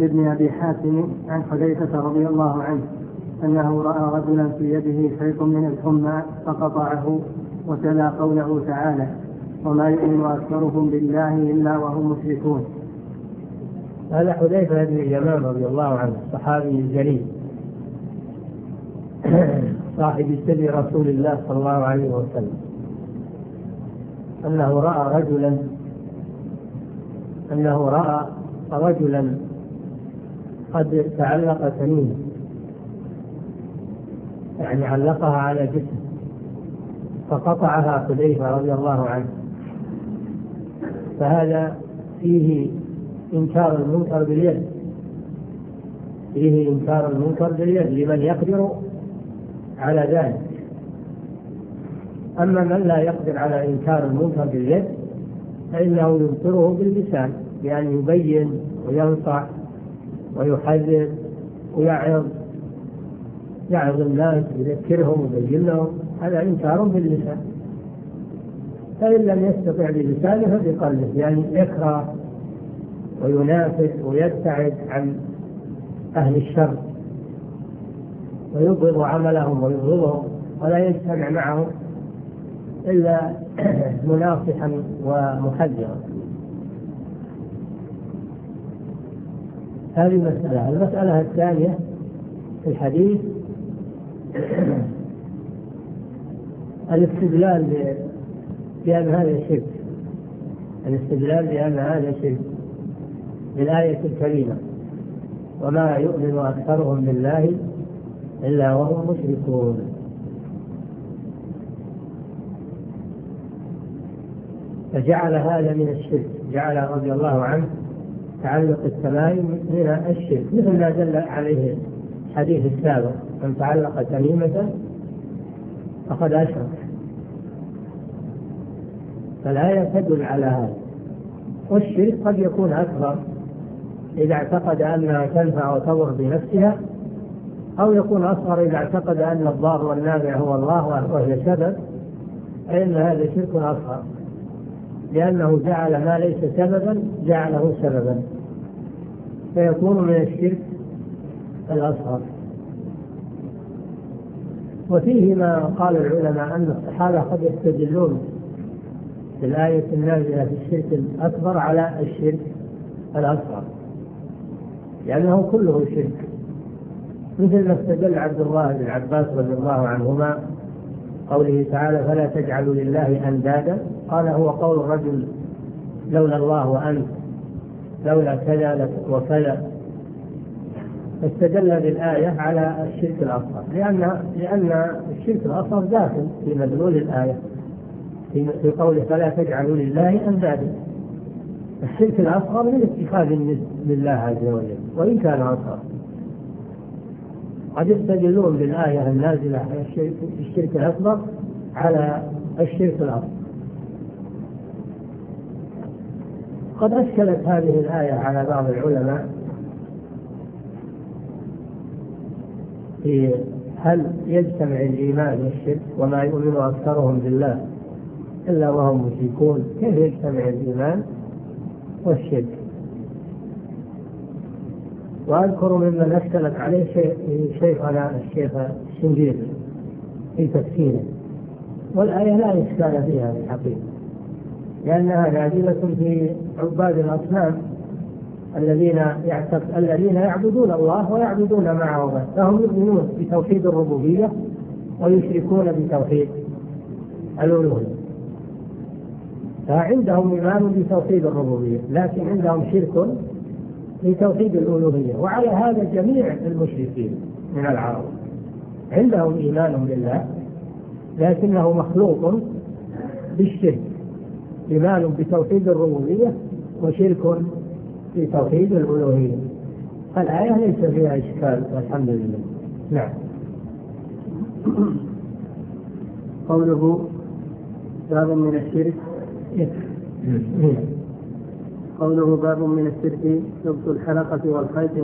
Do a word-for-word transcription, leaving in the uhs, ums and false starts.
ولابن أبي حاتم عن حذيفة رضي الله عنه أنه رأى رجلا في يده شيء من الحمى فقطعه، وتلا قوله تعالى: وما يؤمن أكثرهم بالله إلا وهم مشركون. هذا حذيفة بن اليمان رضي الله عنه الصحابي الجليل صاحب سر رسول الله صلى الله عليه وسلم، أنه رأى رجلا أنه رأى رجلا قد تعلق تميمة، يعني علقها على جسمه فقطعها حذيفة رضي الله عنه. فهذا فيه إنكار المنكر باليد، فيه إنكار المنكر باليد لمن يقدر على ذلك. أما من لا يقدر على إنكار المنكر باليد فإنه ينكره باللسان، يعني يبين وينصح ويحذر ويعظ يعظ الناس يذكرهم ويبين لهم، هذا إنكار باللسان. فإن لم يستطع بلسانه فبقلبه، يعني يكره وينافس ويبتعد عن أهل الشر ويبغض عملهم ويبغضهم، ولا يجتمع معهم إلا مناصحا ومحذرا. هذه مسألة. المسألة الثانية في الحديث الاستدلال بأن هذا شرك، الاستدلال بأن هذا شرك بالآية الكريمة: وما يؤمن أكثرهم بالله إلا وهم مشركون. فجعل هذا من الشرك، جعل رضي الله عنه تعلق التمائم من الشرك، مثل ما دل عليه الحديث السابق: من تعلق تميمة فقد أشرك. فالآية تدل على هذا. والشرك قد يكون أكبر إذا اعتقد أنها تنفع وتضر بنفسها، أو يكون أصغر إذا اعتقد أن الضار والنافع هو الله وهي سبب، فإن هذا شرك أصغر، لأنه جعل ما ليس سببا جعله سببا، فيكون من الشرك الأصغر. وفيه ما قال العلماء أن الصحابة قد يستدلون بالآية النازلة في الشرك الأكبر على الشرك الأصغر، لأنه كله شرك، مثل ما استدل عبد الله بن عباس رضي الله عنهما قوله تعالى: فلا تجعلوا لله أندادا، قال: هو قول الرجل لولا الله وأنت، لولا كذا وكذا. فاستدل بالآية على الشرك الأصغر، لأن لأن الشرك الأصغر داخل في مدلول الآية في قوله: فلا تجعلوا لله أندادا. الشرك الأصغر من اتخاذ لله عز وجل وإن كان أصغر. قد يستدلون بالآية النازلة على الشرك الشرك الأكبر على الشرك الأصغر. قد أشكلت هذه الآية على بعض العلماء في هل يجتمع الإيمان والشرك؟ وما يؤمن أكثرهم بالله إلا وهم مشركون، كيف يجتمع الإيمان والشرك؟ وأذكر ممن أشكلت عليه شيخنا الشيخ الشنقيطي في تفسيره، والآية لا إشكال فيها في الحقيقة، لأنها نازلة في عباد الأصنام الذين يعتقد الذين يعبدون الله ويعبدون معه غيره، فهم يؤمنون بتوحيد الربوبية ويشركون بتوحيد الألوهية. فعندهم إيمان بتوحيد الربوبية، لكن عندهم شرك في توحيد الألوهية. وعلى هذا جميع المشركين من العرب عندهم إيمان بالله، لكنه مخلوق بالشرك، إيمان بتوحيد الربوبية وشرك في توحيد الألوهية. فالآية ليس فيها إشكال والحمد لله. نعم. قوله باب من الشرك، قوله باب من الشرك لبس الحلقة والخيط